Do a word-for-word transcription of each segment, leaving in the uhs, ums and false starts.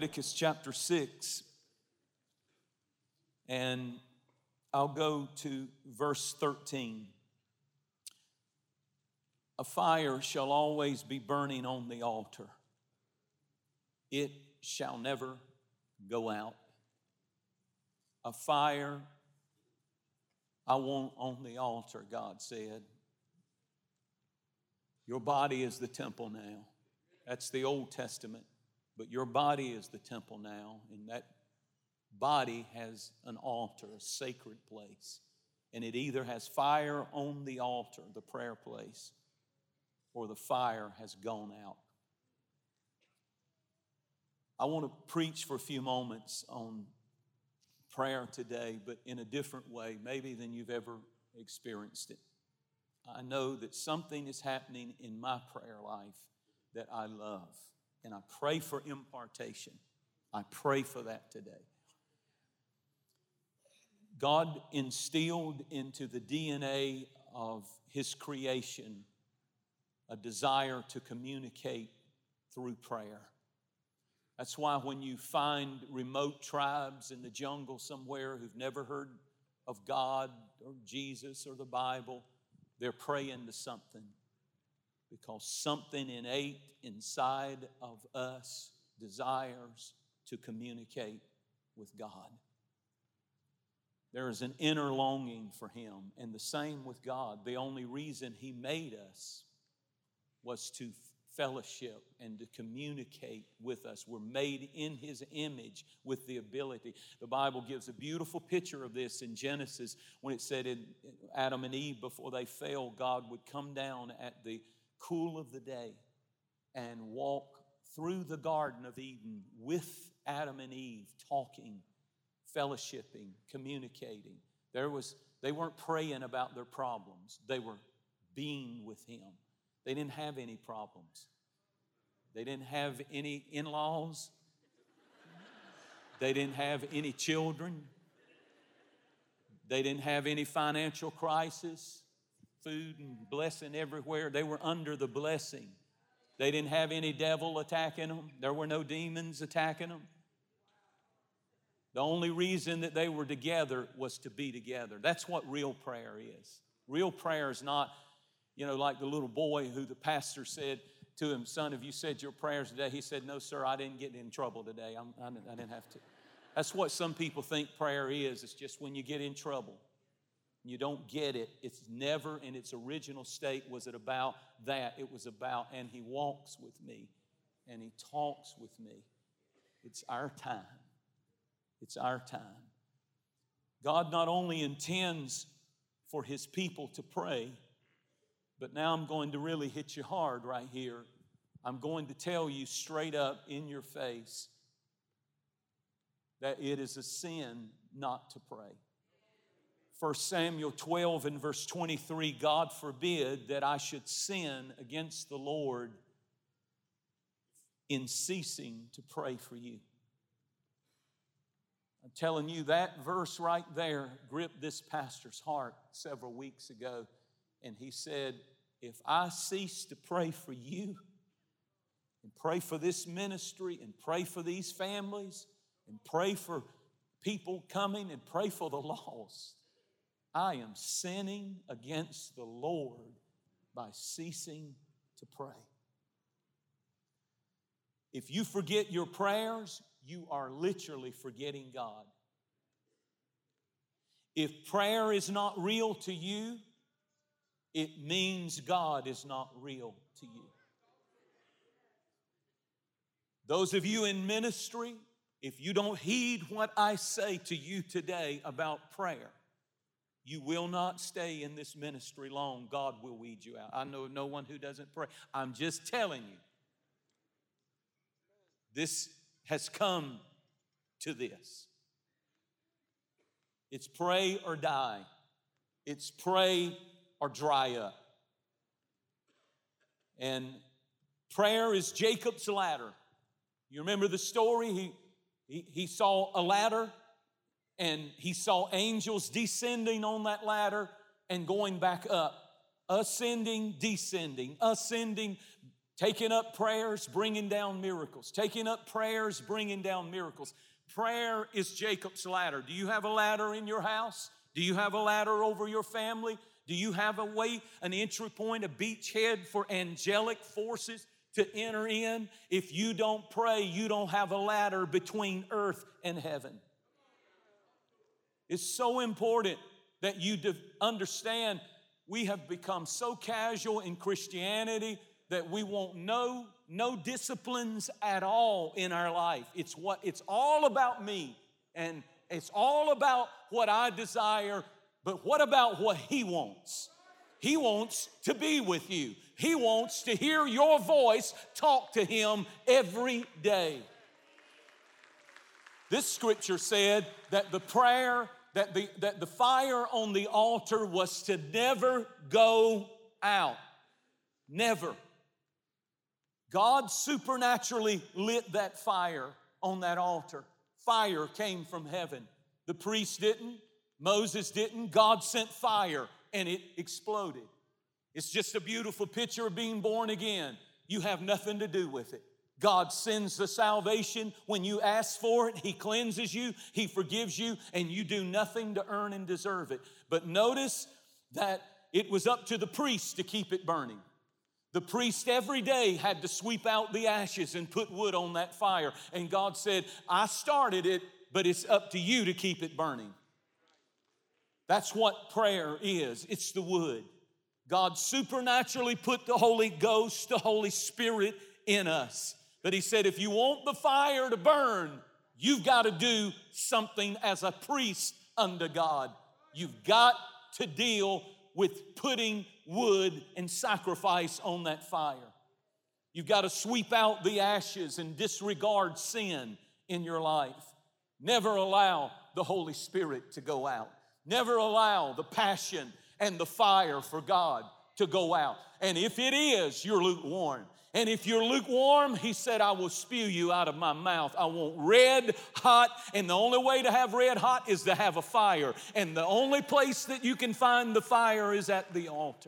Leviticus chapter six, and I'll go to verse thirteen. A fire shall always be burning on the altar. It shall never go out. A fire I want on the altar, God said. Your body is the temple now. That's the Old Testament. But your body is the temple now, and that body has an altar, a sacred place. And it either has fire on the altar, the prayer place, or the fire has gone out. I want to preach for a few moments on prayer today, but in a different way, maybe than you've ever experienced it. I know that something is happening in my prayer life that I love, and I pray for impartation. I pray for that today. God instilled into the D N A of His creation a desire to communicate through prayer. That's why when you find remote tribes in the jungle somewhere who've never heard of God or Jesus or the Bible, they're praying to something, because something innate inside of us desires to communicate with God. There is an inner longing for Him, and the same with God. The only reason He made us was to fellowship and to communicate with us. We're made in His image with the ability. The Bible gives a beautiful picture of this in Genesis when it said in Adam and Eve, before they fell, God would come down at the cool of the day and walk through the Garden of Eden with Adam and Eve, talking, fellowshipping, communicating. There was, they weren't praying about their problems. They were being with Him. They didn't have any problems. They didn't have any in-laws. They didn't have any children. They didn't have any financial crisis, food and blessing everywhere. They were under the blessing. They didn't have any devil attacking them. There were no demons attacking them. The only reason that they were together was to be together. That's what real prayer is. Real prayer is not, you know, like the little boy who the pastor said to him, son, have you said your prayers today? He said, no, sir, I didn't get in trouble today. I'm, I, didn't, I didn't have to. That's what some people think prayer is. It's just when you get in trouble. You don't get it. It's never in its original state was it about that. It was about, and He walks with me, and He talks with me. It's our time. It's our time. God not only intends for His people to pray, but now I'm going to really hit you hard right here. I'm going to tell you straight up in your face that it is a sin not to pray. First Samuel twelve and verse twenty-three, God forbid that I should sin against the Lord in ceasing to pray for you. I'm telling you, that verse right there gripped this pastor's heart several weeks ago. And he said, if I cease to pray for you and pray for this ministry and pray for these families and pray for people coming and pray for the lost, I am sinning against the Lord by ceasing to pray. If you forget your prayers, you are literally forgetting God. If prayer is not real to you, it means God is not real to you. Those of you in ministry, if you don't heed what I say to you today about prayer, you will not stay in this ministry long. God will weed you out. I know no one who doesn't pray. I'm just telling you. This has come to this. It's pray or die. It's pray or dry up. And prayer is Jacob's ladder. You remember the story? He, he, he saw a ladder and he saw angels descending on that ladder and going back up. Ascending, descending, ascending, Taking up prayers, bringing down miracles. Taking up prayers, bringing down miracles. Prayer is Jacob's ladder. Do you have a ladder in your house? Do you have a ladder over your family? Do you have a way, an entry point, a beachhead for angelic forces to enter in? If you don't pray, you don't have a ladder between earth and heaven. It's so important that you understand we have become so casual in Christianity that we want no, no disciplines at all in our life. It's what it's all about me, and it's all about what I desire, but what about what He wants? He wants to be with you. He wants to hear your voice. Talk to Him every day. This scripture said that the prayer, that the, that the fire on the altar was to never go out. Never. God supernaturally lit that fire on that altar. Fire came from heaven. The priest didn't. Moses didn't. God sent fire and it exploded. It's just a beautiful picture of being born again. You have nothing to do with it. God sends the salvation. When you ask for it, He cleanses you, He forgives you, and you do nothing to earn and deserve it. But notice that it was up to the priest to keep it burning. The priest every day had to sweep out the ashes and put wood on that fire. And God said, I started it, but it's up to you to keep it burning. That's what prayer is. It's the wood. God supernaturally put the Holy Ghost, the Holy Spirit in us. But He said, if you want the fire to burn, you've got to do something as a priest unto God. You've got to deal with putting wood and sacrifice on that fire. You've got to sweep out the ashes and disregard sin in your life. Never allow the Holy Spirit to go out. Never allow the passion and the fire for God to go out. And if it is, you're lukewarm. And if you're lukewarm, He said, I will spew you out of my mouth. I want red hot, and the only way to have red hot is to have a fire. And the only place that you can find the fire is at the altar.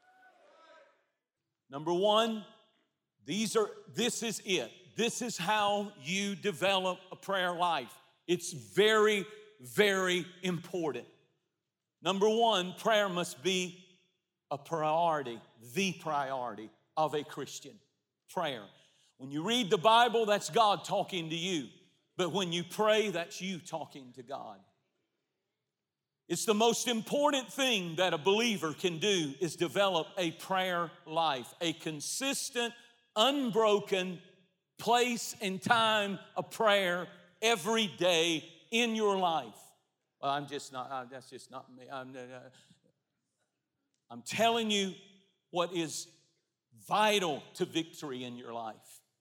Number one, these are, this is it. This is how you develop a prayer life. It's very, very important. Number one, prayer must be a priority, the priority of a Christian. Prayer. When you read the Bible, that's God talking to you. But when you pray, that's you talking to God. It's the most important thing that a believer can do is develop a prayer life, a consistent, unbroken place and time of prayer every day in your life. Well, I'm just not, uh, that's just not me. I'm, uh, I'm telling you what is vital to victory in your life.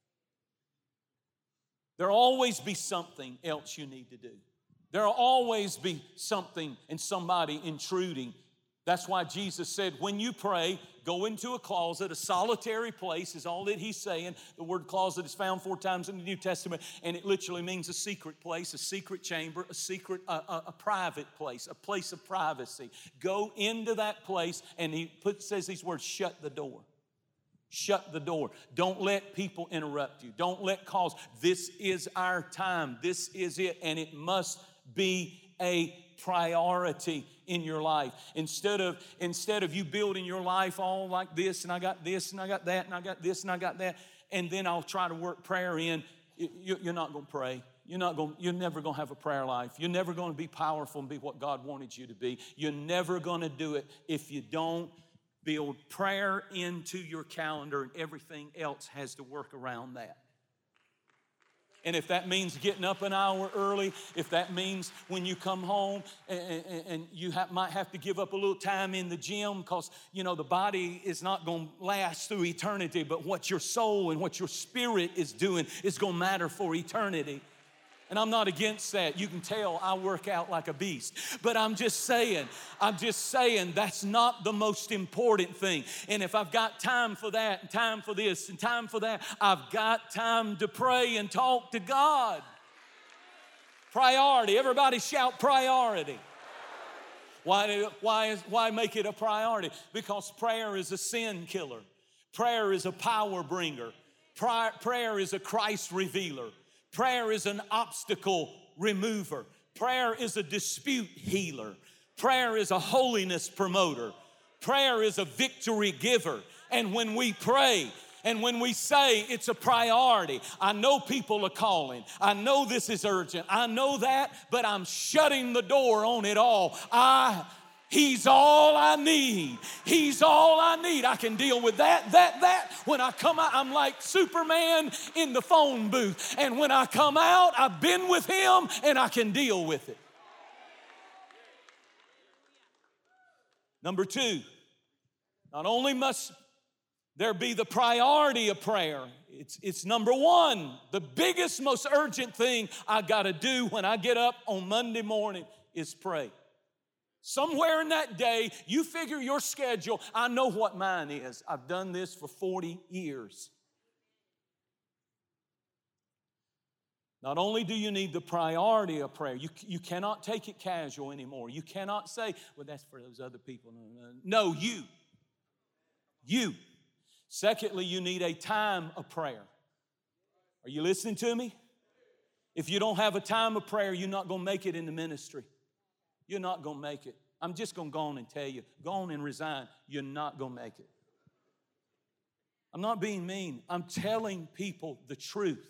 There'll always be something else you need to do. There'll always be something and somebody intruding. That's why Jesus said, when you pray, go into a closet, a solitary place is all that He's saying. The word closet is found four times in the New Testament, and it literally means a secret place, a secret chamber, a secret, a, a, a private place, a place of privacy. Go into that place, and He put, says these words, shut the door. Shut the door. Don't let people interrupt you. Don't let calls. This is our time. This is it, and it must be a priority in your life. Instead of, instead of you building your life all like this, and I got this, and I got that, and I got this, and I got that, and then I'll try to work prayer in, you, you're not going to pray. You're not going, you're never going to have a prayer life. You're never going to be powerful and be what God wanted you to be. You're never going to do it if you don't build prayer into your calendar, and everything else has to work around that. And if that means getting up an hour early, if that means when you come home and, and, and you have, might have to give up a little time in the gym because, you know, the body is not going to last through eternity, but what your soul and what your spirit is doing is going to matter for eternity. And I'm not against that. You can tell I work out like a beast. But I'm just saying, I'm just saying that's not the most important thing. And if I've got time for that and time for this and time for that, I've got time to pray and talk to God. Priority. Everybody shout priority. Why, why, is, why make it a priority? Because prayer is a sin killer. Prayer is a power bringer. Prayer is a Christ revealer. Prayer is an obstacle remover. Prayer is a dispute healer. Prayer is a holiness promoter. Prayer is a victory giver. And when we pray, and when we say it's a priority, I know people are calling. I know this is urgent. I know that, but I'm shutting the door on it all. I, he's all I need. He's all I need. I can deal with that, that, that. When I come out, I'm like Superman in the phone booth. And when I come out, I've been with him and I can deal with it. Number two, not only must there be the priority of prayer, it's, it's number one, the biggest, most urgent thing I got to do when I get up on Monday morning is pray. Somewhere in that day, you figure your schedule. I know what mine is. I've done this for forty years. Not only do you need the priority of prayer, you, you cannot take it casual anymore. You cannot say, well, that's for those other people. No, no, no, you. You. Secondly, you need a time of prayer. Are you listening to me? If you don't have a time of prayer, you're not going to make it in the ministry. You're not going to make it. I'm just going to go on and tell you, go on and resign. You're not going to make it. I'm not being mean. I'm telling people the truth.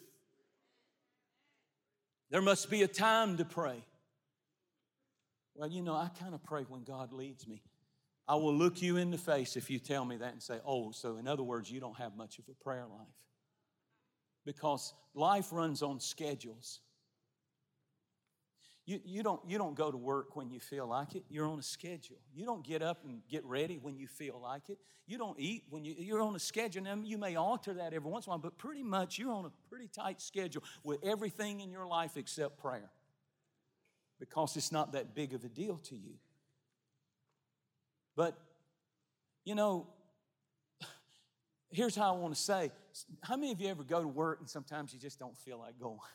There must be a time to pray. Well, you know, I kind of pray when God leads me. I will look you in the face if you tell me that and say, oh, so in other words, you don't have much of a prayer life. Because life runs on schedules. You, you, don't, you don't go to work when you feel like it. You're on a schedule. You don't get up and get ready when you feel like it. You don't eat when you, you're on a schedule. Now, you may alter that every once in a while, but pretty much you're on a pretty tight schedule with everything in your life except prayer. Because it's not that big of a deal to you. But, you know, here's how I want to say. How many of you ever go to work and sometimes you just don't feel like going?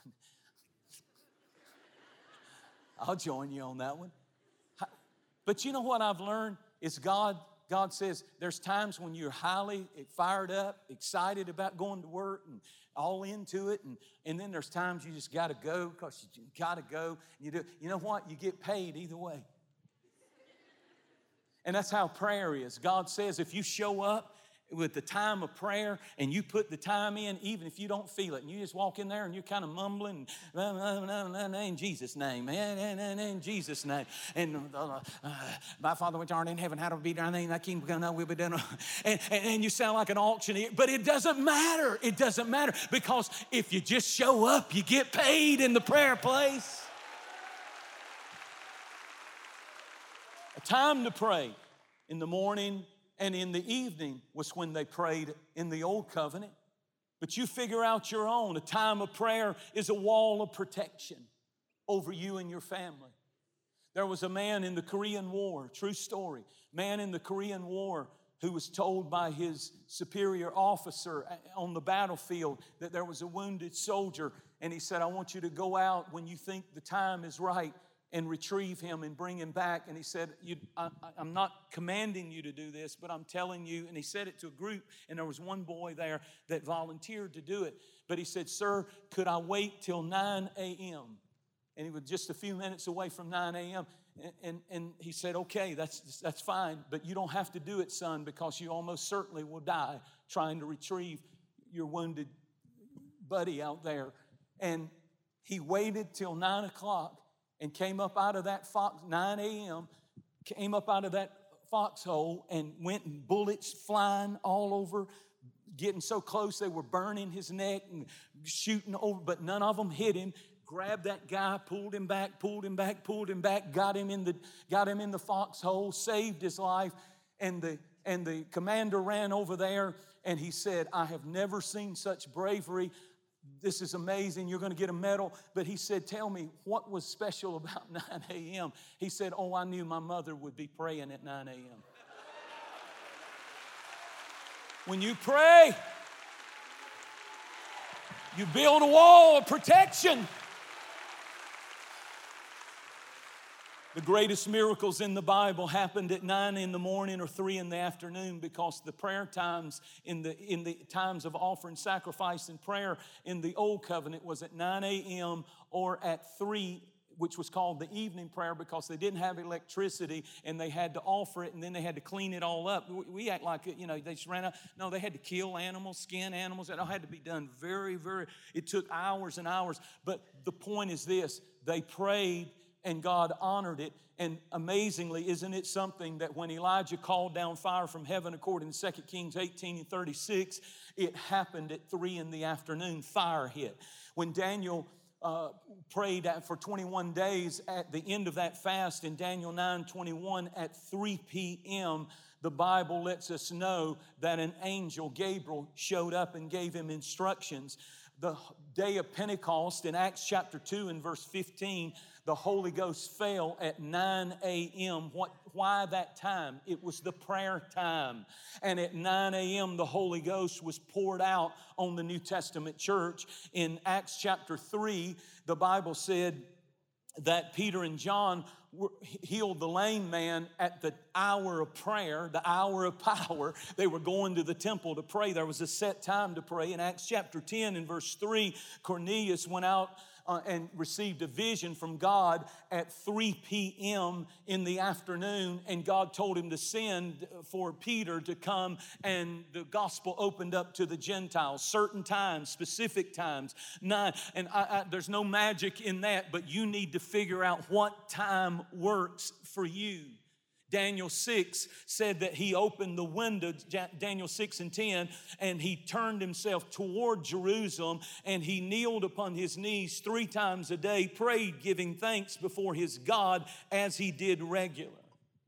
I'll join you on that one. But you know what I've learned is God, God says there's times when you're highly fired up, excited about going to work and all into it. And, and then there's times you just got to go because you got to go. You do. You know what? You get paid either way. And that's how prayer is. God says if you show up with the time of prayer and you put the time in, even if you don't feel it, and you just walk in there and you're kind of mumbling, in Jesus' name, in Jesus' name. And uh, uh, my Father which art in heaven, hallowed be thy name, thy kingdom come, thy will be done. And, and, and you sound like an auctioneer, but it doesn't matter. It doesn't matter because if you just show up, you get paid in the prayer place. A time to pray in the morning and in the evening was when they prayed in the old covenant. But you figure out your own. A time of prayer is a wall of protection over you and your family. There was a man in the Korean War, true story, man in the Korean War who was told by his superior officer on the battlefield that there was a wounded soldier. And he said, I want you to go out when you think the time is right and retrieve him and bring him back. And he said, you, I, I'm not commanding you to do this, but I'm telling you. And he said it to a group, and there was one boy there that volunteered to do it. But he said, sir, could I wait till nine a.m.? And he was just a few minutes away from nine a.m. And, and, and he said, okay, that's, that's fine, but you don't have to do it, son, because you almost certainly will die trying to retrieve your wounded buddy out there. And he waited till nine o'clock. And came up out of that fox, nine a.m., came up out of that foxhole and went and bullets flying all over, getting so close they were burning his neck and shooting over, but none of them hit him. Grabbed that guy, pulled him back, pulled him back, pulled him back, got him in the, got him in the foxhole, saved his life. And the, and the commander ran over there and he said, I have never seen such bravery. This is amazing. You're going to get a medal. But he said, tell me, what was special about nine a.m.? He said, oh, I knew my mother would be praying at nine a.m. When you pray, you build a wall of protection. The greatest miracles in the Bible happened at nine in the morning or three in the afternoon, because the prayer times in the in the times of offering sacrifice and prayer in the old covenant was at nine a.m. or at three, which was called the evening prayer, because they didn't have electricity and they had to offer it and then they had to clean it all up. We act like, you know, they just ran out. No, they had to kill animals, skin animals. It all had to be done very, very, it took hours and hours. But the point is this: they prayed and God honored it. And amazingly, isn't it something that when Elijah called down fire from heaven, according to Second Kings eighteen and thirty-six, it happened at three in the afternoon. Fire hit. When Daniel uh, prayed for twenty-one days at the end of that fast in Daniel nine twenty-one at three p.m., the Bible lets us know that an angel, Gabriel, showed up and gave him instructions. The day of Pentecost in Acts chapter two and verse fifteen, the Holy Ghost fell at nine a.m. What, why that time? It was the prayer time. And at nine a.m. the Holy Ghost was poured out on the New Testament church. In Acts chapter three, the Bible said that Peter and John healed the lame man at the hour of prayer, the hour of power. They were going to the temple to pray. There was a set time to pray. In Acts chapter ten and verse three, Cornelius went out Uh, and received a vision from God at three p.m. in the afternoon, and God told him to send for Peter to come, and the gospel opened up to the Gentiles. Certain times, specific times, nine. And I, I, there's no magic in that, but you need to figure out what time works for you. Daniel six said that he opened the window, Daniel six and ten, and he turned himself toward Jerusalem, and he kneeled upon his knees three times a day, prayed, giving thanks before his God as he did regular.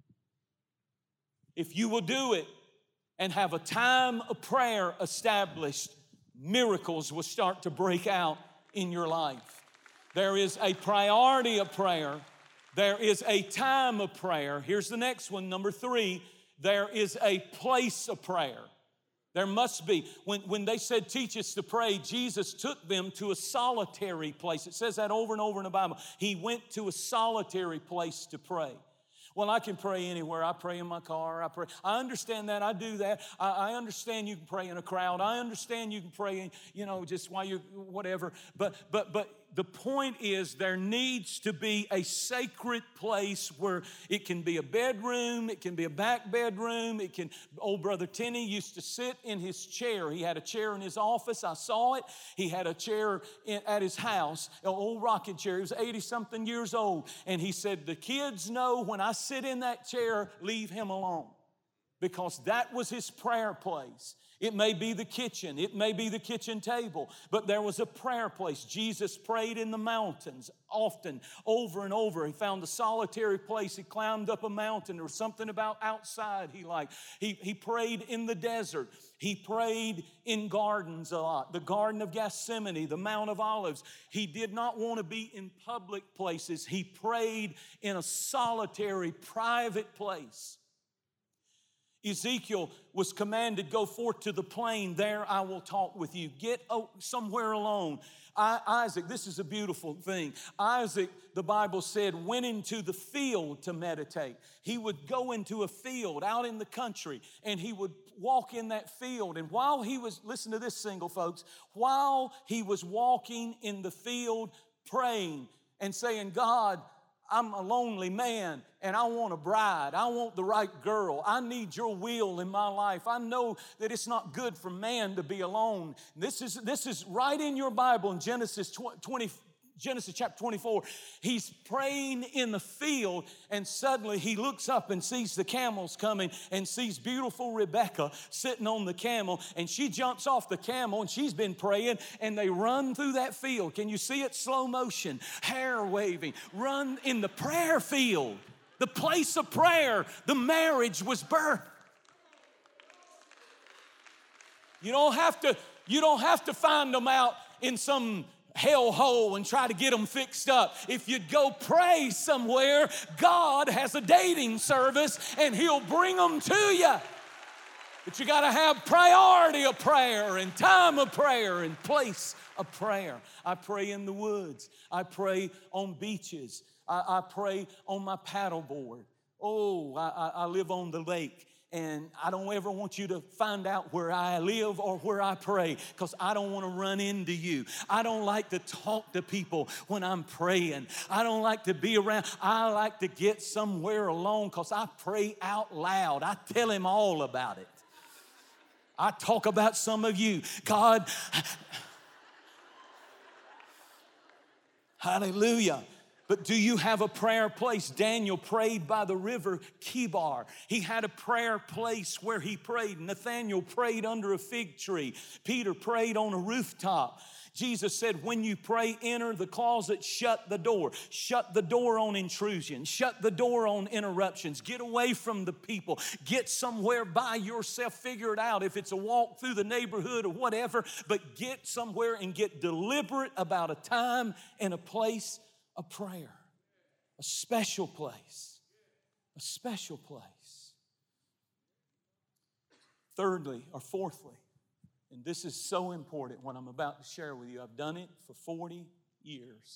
If you will do it and have a time of prayer established, miracles will start to break out in your life. There is a priority of prayer. There is a time of prayer. Here's the next one, number three. There is a place of prayer. There must be. When, when they said, teach us to pray, Jesus took them to a solitary place. It says that over and over in the Bible. He went to a solitary place to pray. Well, I can pray anywhere. I pray in my car. I pray. I understand that. I do that. I, I understand you can pray in a crowd. I understand you can pray, in, you know, just while you, whatever. But, but, but the point is, there needs to be a sacred place where it can be a bedroom. It can be a back bedroom. It can. Old Brother Tenney used to sit in his chair. He had a chair in his office. I saw it. He had a chair in, at his house, an old rocking chair. He was eighty-something years old. And he said, the kids know when I sit in that chair, leave him alone. Because that was his prayer place. It may be the kitchen. It may be the kitchen table. But there was a prayer place. Jesus prayed in the mountains often, over and over. He found a solitary place. He climbed up a mountain. There was something about outside he liked. He, he prayed in the desert. He prayed in gardens a lot. The Garden of Gethsemane, the Mount of Olives. He did not want to be in public places. He prayed in a solitary, private place. Ezekiel was commanded, go forth to the plain, there I will talk with you. Get somewhere alone. I, Isaac, this is a beautiful thing. Isaac, the Bible said, went into the field to meditate. He would go into a field out in the country, and he would walk in that field. And while he was, listen to this, single folks, while he was walking in the field praying and saying, God, I'm a lonely man and I want a bride. I want the right girl. I need your will in my life. I know that it's not good for man to be alone. This is, this is right in your Bible in Genesis twenty, Genesis chapter twenty-four. He's praying in the field, and suddenly he looks up and sees the camels coming and sees beautiful Rebecca sitting on the camel, and she jumps off the camel, and she's been praying, and they run through that field. Can you see it? Slow motion, hair waving, run in the prayer field, the place of prayer. The marriage was birthed. You don't have to, you don't have to find them out in some hellhole and try to get them fixed up. If you go pray somewhere, God has a dating service and He'll bring them to you. But you got to have priority of prayer and time of prayer and place of prayer. I pray in the woods. I pray on beaches. I, I pray on my paddleboard. Oh, I, I live on the lake. And I don't ever want you to find out where I live or where I pray, because I don't want to run into you. I don't like to talk to people when I'm praying. I don't like to be around. I like to get somewhere alone because I pray out loud. I tell him all about it. I talk about some of you. God, hallelujah. But do you have a prayer place? Daniel prayed by the river Kibar. He had a prayer place where he prayed. Nathaniel prayed under a fig tree. Peter prayed on a rooftop. Jesus said, when you pray, enter the closet, shut the door. Shut the door on intrusion. Shut the door on interruptions. Get away from the people. Get somewhere by yourself. Figure it out. If it's a walk through the neighborhood or whatever, but get somewhere and get deliberate about a time and a place of prayer. A special place. A special place. Thirdly or fourthly, and this is so important, what I'm about to share with you. I've done it for forty years.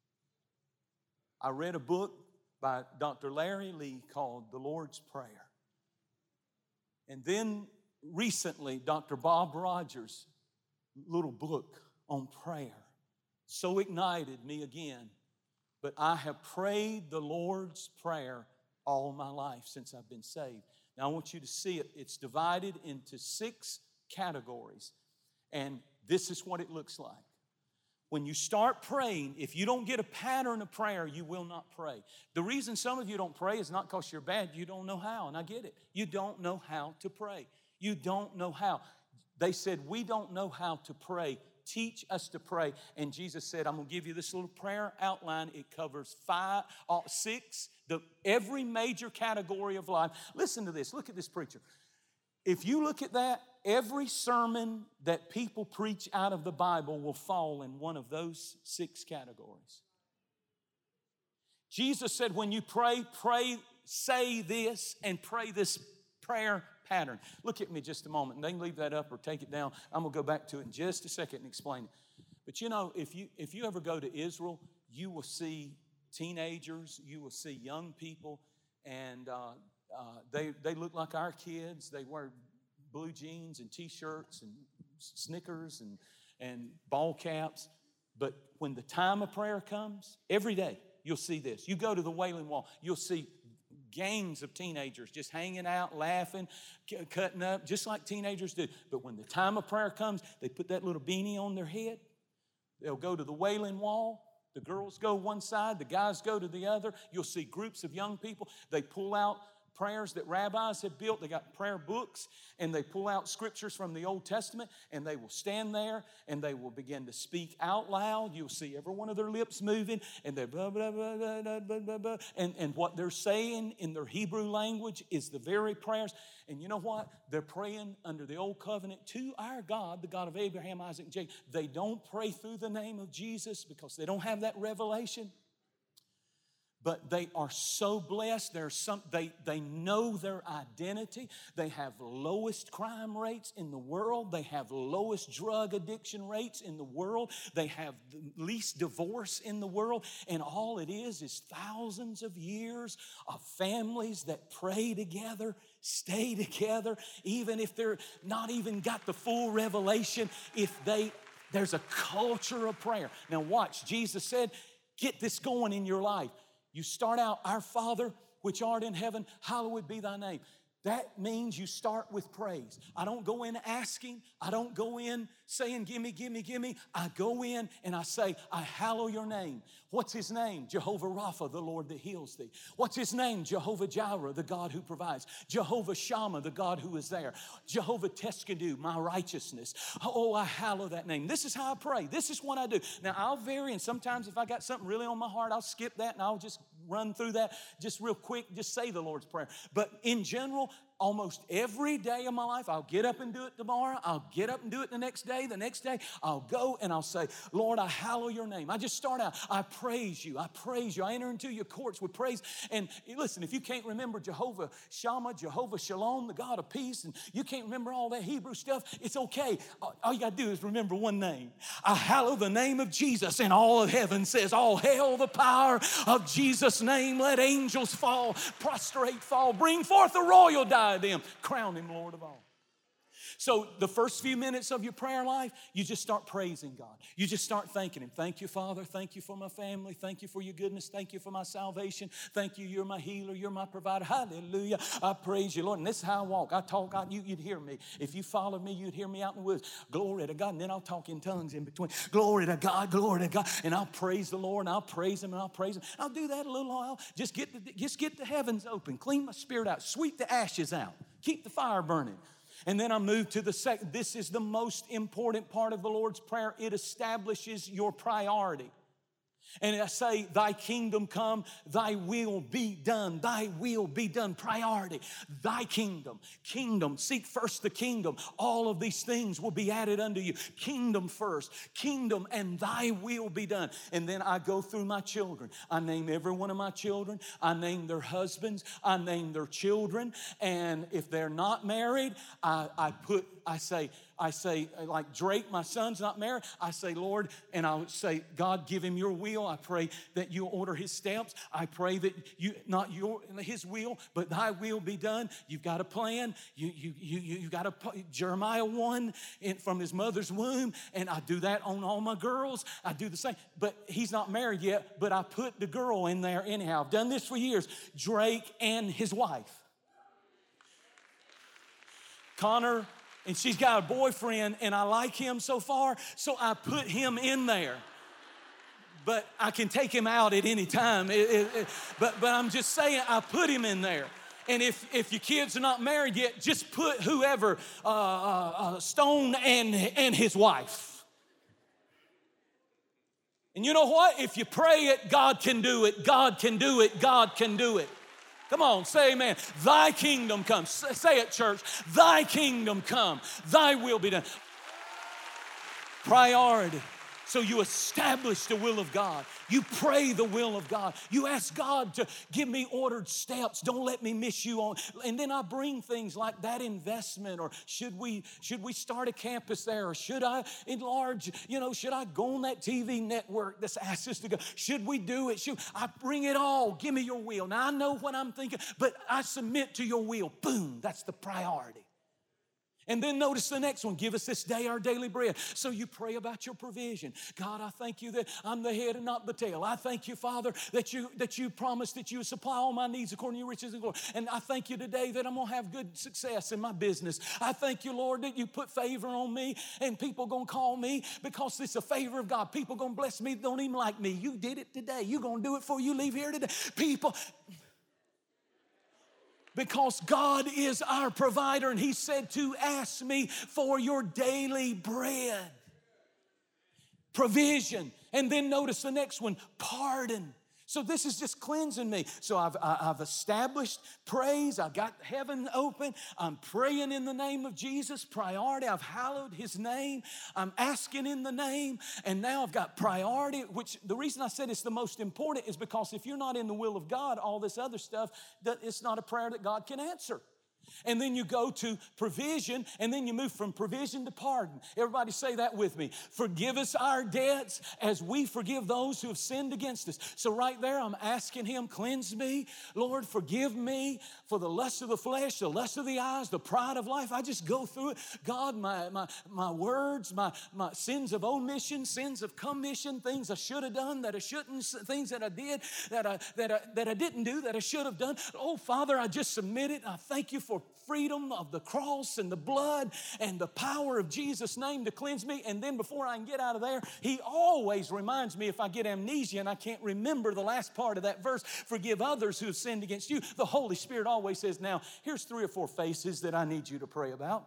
I read a book by Doctor Larry Lee called The Lord's Prayer. And then recently, Doctor Bob Rogers' little book on prayer so ignited me again. But I have prayed the Lord's Prayer all my life since I've been saved. Now I want you to see it. It's divided into six categories. And this is what it looks like. When you start praying, if you don't get a pattern of prayer, you will not pray. The reason some of you don't pray is not because you're bad. You don't know how, and I get it. You don't know how to pray. You don't know how. They said, we don't know how to pray. Teach us to pray. And Jesus said, I'm going to give you this little prayer outline. It covers five, uh, six, the, every major category of life. Listen to this. Look at this preacher. If you look at that, every sermon that people preach out of the Bible will fall in one of those six categories. Jesus said, when you pray, pray, say this, and pray this prayer pattern. Look at me just a moment, and they can leave that up or take it down. I'm going to go back to it in just a second and explain it. But you know, if you if you ever go to Israel, you will see teenagers, you will see young people, and uh, uh, they they look like our kids. They wear blue jeans and T-shirts and Snickers and and ball caps. But when the time of prayer comes, every day you'll see this. You go to the Wailing Wall, you'll see gangs of teenagers just hanging out, laughing, c- cutting up, just like teenagers do. But when the time of prayer comes, they put that little beanie on their head. They'll go to the Wailing Wall. The girls go one side, the guys go to the other. You'll see groups of young people. They pull out prayers that rabbis have built. They got prayer books, and they pull out scriptures from the Old Testament, and they will stand there, and they will begin to speak out loud. You'll see every one of their lips moving, and they blah, blah, blah, blah, blah, blah, blah, blah. And, and what they're saying in their Hebrew language is the very prayers. And you know what? They're praying under the old covenant to our God, the God of Abraham, Isaac, and Jacob. They don't pray through the name of Jesus because they don't have that revelation. But they are so blessed. There's some, they, they know their identity. They have lowest crime rates in the world. They have lowest drug addiction rates in the world. They have the least divorce in the world. And all it is is thousands of years of families that pray together, stay together, even if they're not even got the full revelation. If they, there's a culture of prayer. Now watch, Jesus said, get this going in your life. You start out, our Father, which art in heaven, hallowed be thy name. That means you start with praise. I don't go in asking. I don't go in saying, gimme, gimme, gimme. I go in and I say, I hallow your name. What's his name? Jehovah Rapha, the Lord that heals thee. What's his name? Jehovah Jireh, the God who provides. Jehovah Shammah, the God who is there. Jehovah Teskadu, my righteousness. Oh, I hallow that name. This is how I pray. This is what I do. Now, I'll vary, and sometimes if I got something really on my heart, I'll skip that and I'll just run through that just real quick, just say the Lord's Prayer. But in general, almost every day of my life. I'll get up and do it tomorrow. I'll get up and do it the next day. The next day, I'll go and I'll say, Lord, I hallow your name. I just start out, I praise you. I praise you. I enter into your courts with praise. And listen, if you can't remember Jehovah Shammah, Jehovah Shalom, the God of peace, and you can't remember all that Hebrew stuff, it's okay. All you got to do is remember one name. I hallow the name of Jesus. And all of heaven says, all hail the power of Jesus' name. Let angels fall, prostrate fall, bring forth a royal diadem. Them, crown him Lord of all. So the first few minutes of your prayer life, you just start praising God. You just start thanking him. Thank you, Father. Thank you for my family. Thank you for your goodness. Thank you for my salvation. Thank you, you're my healer. You're my provider. Hallelujah. I praise you, Lord. And this is how I walk. I talk, God, you, you'd hear me. If you followed me, you'd hear me out in the woods. Glory to God. And then I'll talk in tongues in between. Glory to God. Glory to God. And I'll praise the Lord, and I'll praise him, and I'll praise him. I'll do that a little while. Just get the, just get the heavens open. Clean my spirit out. Sweep the ashes out. Keep the fire burning. And then I move to the second. This is the most important part of the Lord's Prayer. It establishes your priority. And I say, thy kingdom come, thy will be done. Thy will be done. Priority. Thy kingdom. Kingdom. Seek first the kingdom. All of these things will be added unto you. Kingdom first. Kingdom and thy will be done. And then I go through my children. I name every one of my children. I name their husbands. I name their children. And if they're not married, I, I put, I say, I say, like Drake, my son's not married. I say, Lord, and I'll say, God, give him your will. I pray that you order his steps. I pray that you, not your, his will, but thy will be done. You've got a plan. You, you, you, you got a, Jeremiah one in, from his mother's womb. And I do that on all my girls. I do the same, but he's not married yet, but I put the girl in there anyhow. I've done this for years. Drake and his wife. Connor, and she's got a boyfriend, and I like him so far, so I put him in there. But I can take him out at any time. It, it, it, but, but I'm just saying, I put him in there. And if, if your kids are not married yet, just put whoever, uh, uh, uh, Stone and, and his wife. And you know what? If you pray it, God can do it. God can do it. God can do it. Come on, say amen. Thy kingdom come. Say it, church. Thy kingdom come. Thy will be done. Priority. So you establish the will of God. You pray the will of God. You ask God to give me ordered steps. Don't let me miss you on. And then I bring things like that investment, or should we should we start a campus there, or should I enlarge, you know, should I go on that T V network that's asked us to go? Should we do it? Should I bring it all? Give me your will. Now I know what I'm thinking, but I submit to your will. Boom, that's the priority. And then notice the next one. Give us this day our daily bread. So you pray about your provision. God, I thank you that I'm the head and not the tail. I thank you, Father, that you that you promised that you would supply all my needs according to your riches and glory. And I thank you today that I'm going to have good success in my business. I thank you, Lord, that you put favor on me, and people going to call me because it's a favor of God. People going to bless me that don't even like me. You did it today. You're going to do it before you leave here today. People... Because God is our provider, and he said to ask me for your daily bread. Provision. And then notice the next one, pardon. So this is just cleansing me. So I've, I've established praise. I've got heaven open. I'm praying in the name of Jesus. Priority. I've hallowed his name. I'm asking in the name. And now I've got priority, which the reason I said it's the most important is because if you're not in the will of God, all this other stuff, that it's not a prayer that God can answer. And then you go to provision, and then you move from provision to pardon. Everybody say that with me. Forgive us our debts as we forgive those who have sinned against us. So right there, I'm asking him, cleanse me. Lord, forgive me for the lust of the flesh, the lust of the eyes, the pride of life. I just go through it. God, my, my, my words, my, my sins of omission, sins of commission, things I should have done that I shouldn't, things that I did that I, that I, that I didn't do that I should have done. Oh, Father, I just submit it. I thank you for freedom of the cross and the blood and the power of Jesus' name to cleanse me. And then before I can get out of there, he always reminds me, if I get amnesia and I can't remember the last part of that verse, forgive others who have sinned against you. The Holy Spirit always says, now, here's three or four faces that I need you to pray about.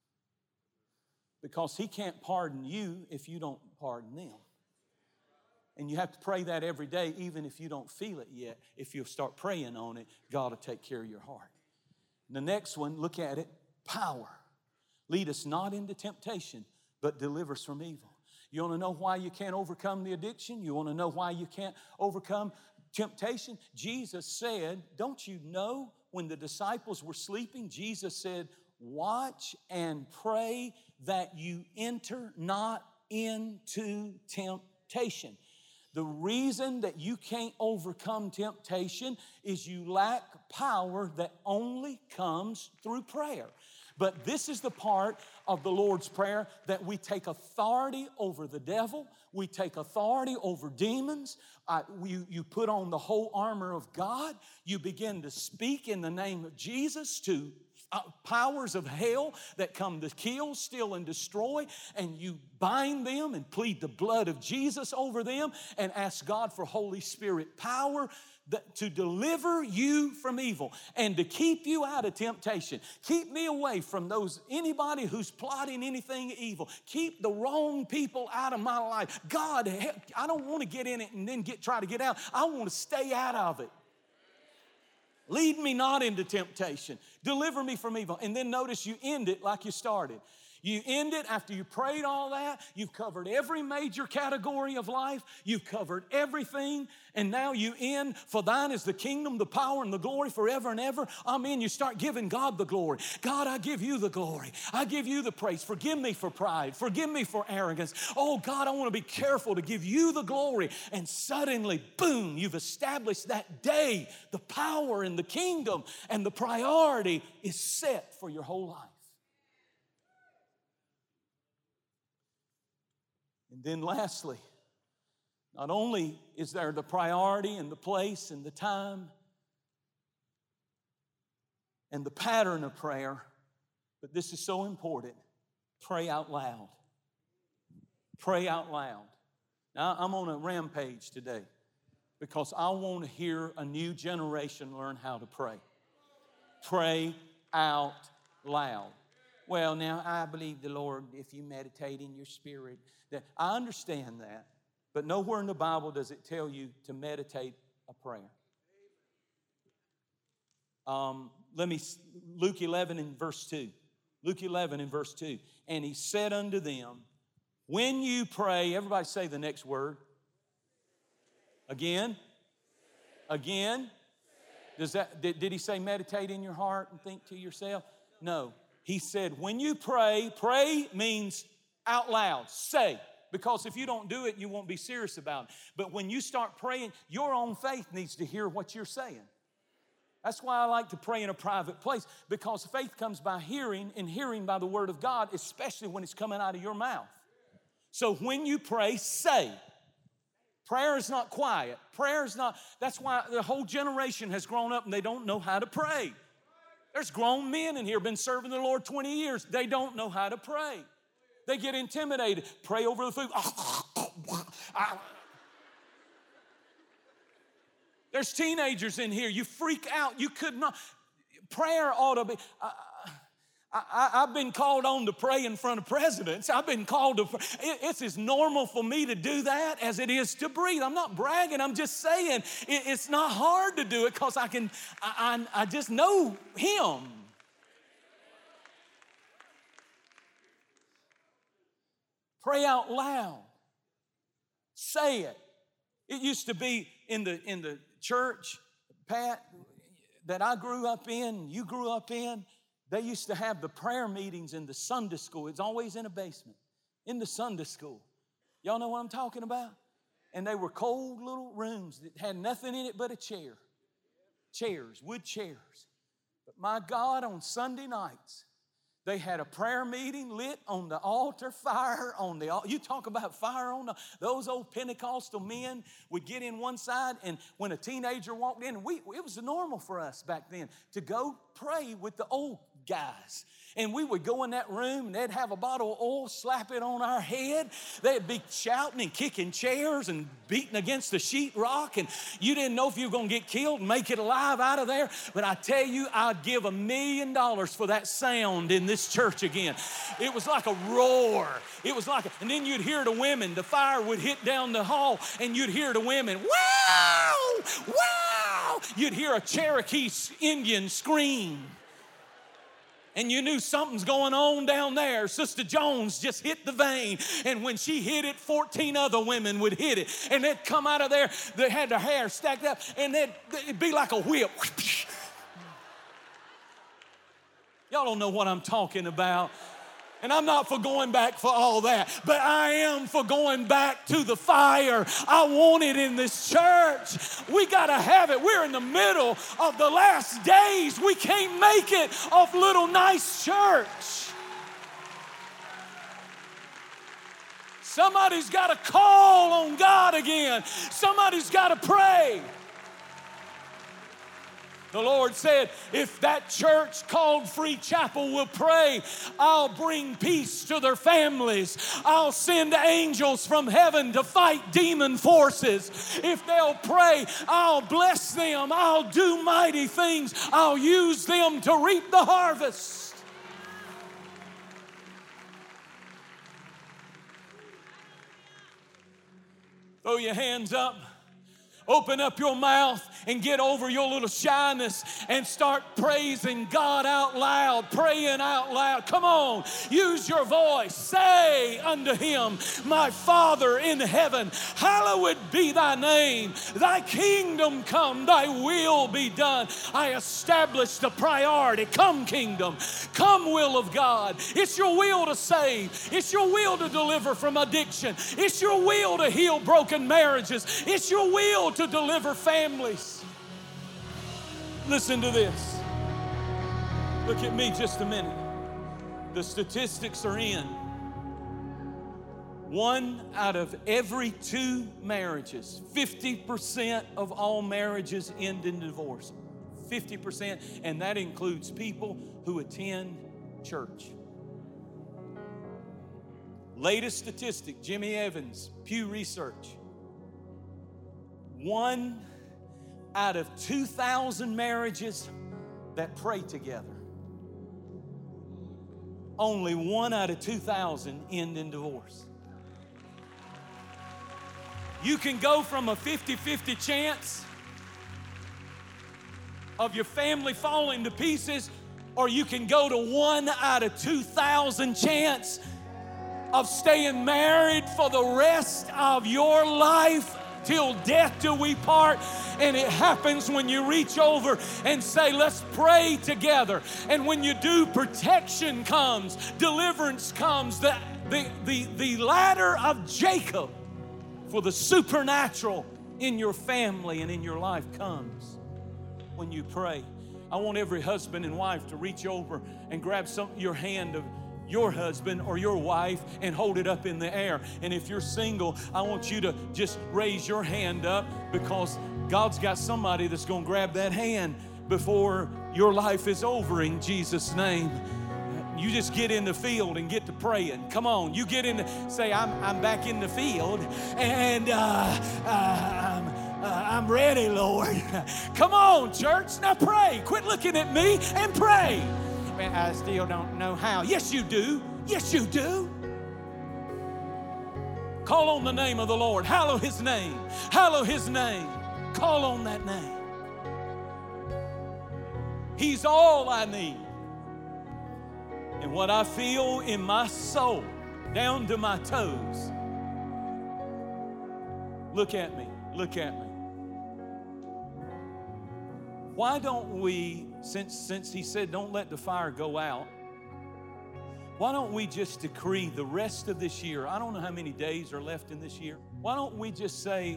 Because he can't pardon you if you don't pardon them. And you have to pray that every day, even if you don't feel it yet. If you'll start praying on it, God will take care of your heart. The next one, look at it, power. Lead us not into temptation, but deliver us from evil. You want to know why you can't overcome the addiction? You want to know why you can't overcome temptation? Jesus said, don't you know when the disciples were sleeping, Jesus said, watch and pray that you enter not into temptation. The reason that you can't overcome temptation is you lack power that only comes through prayer. But this is the part of the Lord's Prayer that we take authority over the devil. We take authority over demons. Uh, you, you put on the whole armor of God. You begin to speak in the name of Jesus to Uh, powers of hell that come to kill, steal, and destroy, and you bind them and plead the blood of Jesus over them and ask God for Holy Spirit power that, to deliver you from evil and to keep you out of temptation. Keep me away from those, anybody who's plotting anything evil. Keep the wrong people out of my life. God, I don't want to get in it and then get try to get out. I want to stay out of it. Lead me not into temptation. Deliver me from evil. And then notice you end it like you started. You end it after you prayed all that. You've covered every major category of life. You've covered everything. And now you end, for thine is the kingdom, the power, and the glory forever and ever. Amen. You start giving God the glory. God, I give you the glory. I give you the praise. Forgive me for pride. Forgive me for arrogance. Oh, God, I want to be careful to give you the glory. And suddenly, boom, you've established that day. The power in the kingdom and the priority is set for your whole life. And then lastly, not only is there the priority and the place and the time and the pattern of prayer, but this is so important, pray out loud. Pray out loud. Now, I'm on a rampage today because I want to hear a new generation learn how to pray. Pray out loud. Well, now, I believe the Lord, if you meditate in your spirit, that I understand that, but nowhere in the Bible does it tell you to meditate a prayer. Um, let me, Luke eleven and verse two. Luke eleven and verse two. And he said unto them, when you pray, everybody say the next word. Again. Again. Does that, did, did he say meditate in your heart and think to yourself? No. He said, when you pray, pray means out loud, say. Because if you don't do it, you won't be serious about it. But when you start praying, your own faith needs to hear what you're saying. That's why I like to pray in a private place, because faith comes by hearing, and hearing by the word of God, especially when it's coming out of your mouth. So when you pray, say. Prayer is not quiet. Prayer is not, that's why the whole generation has grown up and they don't know how to pray. There's grown men in here, been serving the Lord twenty years. They don't know how to pray. They get intimidated. Pray over the food. There's teenagers in here. You freak out. You could not. Prayer ought to be. Uh, I, I've been called on to pray in front of presidents. I've been called to. It, it's as normal for me to do that as it is to breathe. I'm not bragging. I'm just saying it, it's not hard to do it because I can. I, I, I just know Him. Pray out loud. Say it. It used to be in the in the church, Pat, that I grew up in, you grew up in. They used to have the prayer meetings in the Sunday school. It's always in a basement, in the Sunday school. Y'all know what I'm talking about? And they were cold little rooms that had nothing in it but a chair. Chairs, wood chairs. But my God, on Sunday nights, they had a prayer meeting lit on the altar, fire on the altar. You talk about fire on the, those old Pentecostal men would get in one side, and when a teenager walked in, we, it was normal for us back then to go pray with the old guys. And we would go in that room and they'd have a bottle of oil, slap it on our head. They'd be shouting and kicking chairs and beating against the sheetrock. And you didn't know if you were going to get killed and make it alive out of there. But I tell you, I'd give a million dollars for that sound in this church again. It was like a roar. It was like, a, and then you'd hear the women. The fire would hit down the hall and you'd hear the women, wow, wow. You'd hear a Cherokee Indian scream. And you knew something's going on down there. Sister Jones just hit the vein. And when she hit it, fourteen other women would hit it. And they'd come out of there, they had their hair stacked up, and they'd, it'd be like a whip. Y'all don't know what I'm talking about. And I'm not for going back for all that, but I am for going back to the fire. I want it in this church. We got to have it. We're in the middle of the last days. We can't make it off little nice church. Somebody's got to call on God again. Somebody's got to pray. The Lord said, if that church called Free Chapel will pray, I'll bring peace to their families. I'll send angels from heaven to fight demon forces. If they'll pray, I'll bless them. I'll do mighty things. I'll use them to reap the harvest. Throw your hands up. Open up your mouth and get over your little shyness and start praising God out loud, praying out loud. Come on, use your voice. Say unto him, my Father in heaven, hallowed be thy name. Thy kingdom come, thy will be done. I establish the priority. Come kingdom, come will of God. It's your will to save. It's your will to deliver from addiction. It's your will to heal broken marriages. It's your will to deliver families. Listen to this. Look at me just a minute. The statistics are in. One out of every two marriages, fifty percent of all marriages end in divorce. fifty percent, and that includes people who attend church. Latest statistic, Jimmy Evans, Pew Research. One out of two thousand marriages that pray together, only one out of two thousand end in divorce. You can go from a fifty-fifty chance of your family falling to pieces, or you can go to one out of two thousand chance of staying married for the rest of your life. Till death do we part. And it happens when you reach over and say, let's pray together. And when you do, protection comes, deliverance comes. The, the, the, the ladder of Jacob for the supernatural in your family and in your life comes when you pray. I want every husband and wife to reach over and grab some your hand of your husband or your wife and hold it up in the air. And if you're single, I want you to just raise your hand up, because God's got somebody that's going to grab that hand before your life is over in Jesus' name. You just get in the field and get to praying. Come on, you get in the, say, I'm, I'm back in the field and uh, uh, I'm, uh, I'm ready, Lord. Come on, church, now pray. Quit looking at me and pray. I still don't know how. Yes, you do. Yes, you do. Call on the name of the Lord. Hallow his name. Hallow his name. Call on that name. He's all I need. And what I feel in my soul, down to my toes. Look at me. Look at me. Why don't we, since, since he said don't let the fire go out, why don't we just decree the rest of this year? I don't know how many days are left in this year. Why don't we just say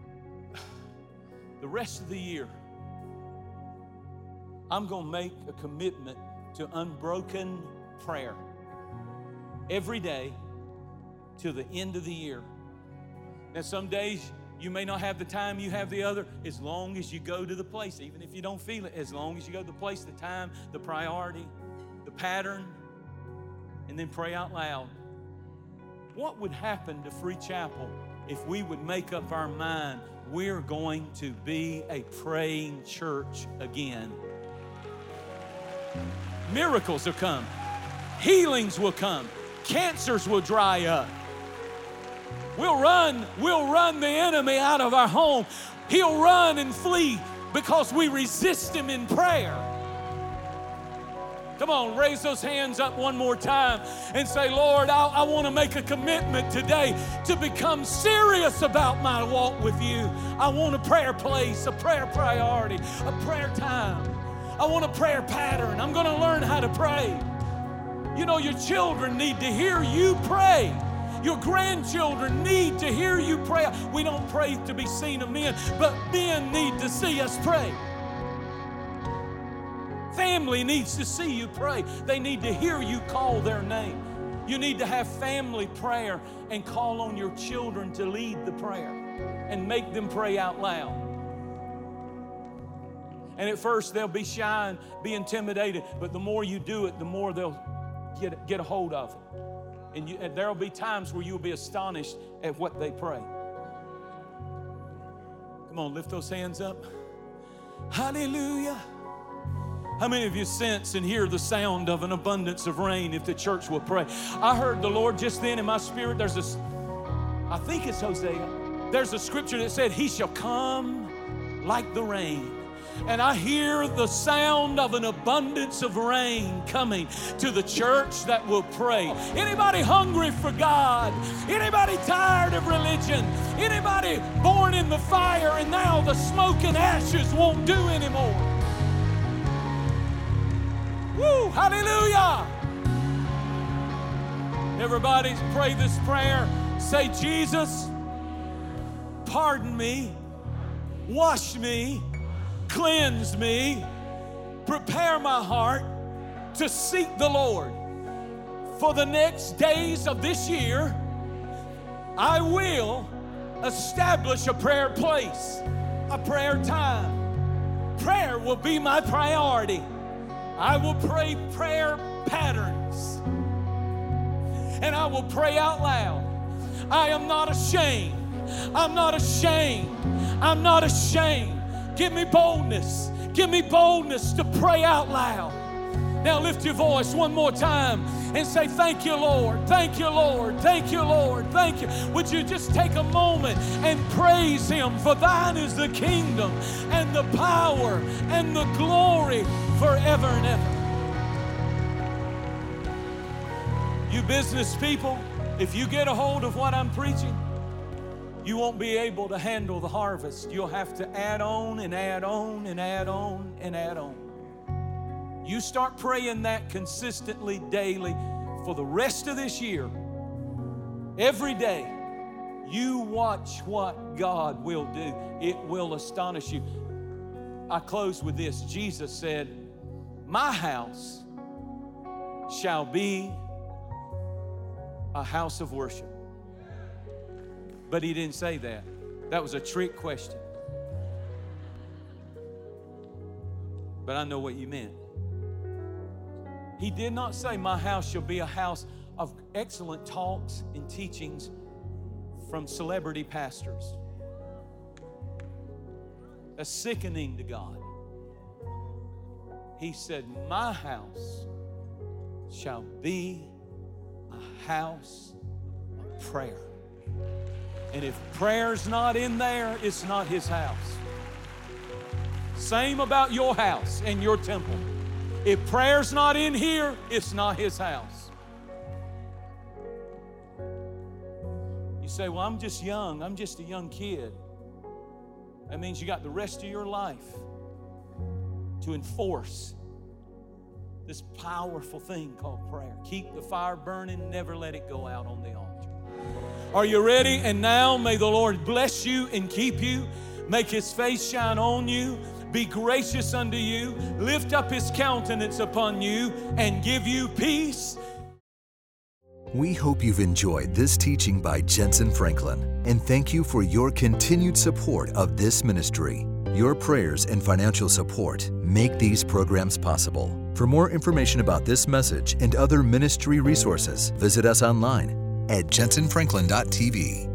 the rest of the year, I'm going to make a commitment to unbroken prayer every day till the end of the year. Now, some days you may not have the time, you have the other. As long as you go to the place, even if you don't feel it, as long as you go to the place, the time, the priority, the pattern, and then pray out loud. What would happen to Free Chapel if we would make up our mind we're going to be a praying church again? Miracles will come. Healings will come. Cancers will dry up. We'll run, we'll run the enemy out of our home. He'll run and flee because we resist him in prayer. Come on, raise those hands up one more time and say, Lord, I, I want to make a commitment today to become serious about my walk with you. I want a prayer place, a prayer priority, a prayer time. I want a prayer pattern. I'm going to learn how to pray. You know, your children need to hear you pray. Your grandchildren need to hear you pray. We don't pray to be seen of men, but men need to see us pray. Family needs to see you pray. They need to hear you call their name. You need to have family prayer and call on your children to lead the prayer and make them pray out loud. And at first they'll be shy and be intimidated, but the more you do it, the more they'll get, get a hold of it. And, you, and there'll be times where you'll be astonished at what they pray. Come on, lift those hands up. Hallelujah. How many of you sense and hear the sound of an abundance of rain if the church will pray? I heard the Lord just then in my spirit. There's a, I think it's Hosea. There's a scripture that said, He shall come like the rain. And I hear the sound of an abundance of rain coming to the church that will pray. Anybody hungry for God? Anybody tired of religion? Anybody born in the fire and now the smoke and ashes won't do anymore? Woo, hallelujah. Everybody pray this prayer. Say, Jesus, pardon me, wash me, cleanse me, prepare my heart to seek the Lord. For the next days of this year, I will establish a prayer place, a prayer time. Prayer will be my priority. I will pray prayer patterns, and I will pray out loud. I am not ashamed. I'm not ashamed. I'm not ashamed. Give me boldness. Give me boldness to pray out loud. Now lift your voice one more time and say, thank you, Lord. Thank you, Lord. Thank you, Lord. Thank you. Would you just take a moment and praise Him? For thine is the kingdom and the power and the glory forever and ever. You business people, if you get a hold of what I'm preaching, you won't be able to handle the harvest. You'll have to add on and add on and add on and add on. You start praying that consistently daily for the rest of this year. Every day, you watch what God will do. It will astonish you. I close with this. Jesus said, my house shall be a house of worship. But He didn't say that. That was a trick question. But I know what you meant. He did not say, my house shall be a house of excellent talks and teachings from celebrity pastors. That's sickening to God. He said, my house shall be a house of prayer. And if prayer's not in there, it's not His house. Same about your house and your temple. If prayer's not in here, it's not His house. You say, well, I'm just young. I'm just a young kid. That means you got the rest of your life to enforce this powerful thing called prayer. Keep the fire burning. Never let it go out on the altar. Are you ready? And now may the Lord bless you and keep you. Make His face shine on you. Be gracious unto you. Lift up His countenance upon you and give you peace. We hope you've enjoyed this teaching by Jentezen Franklin, and thank you for your continued support of this ministry. Your prayers and financial support make these programs possible. For more information about this message and other ministry resources, visit us online at jensen franklin dot t v.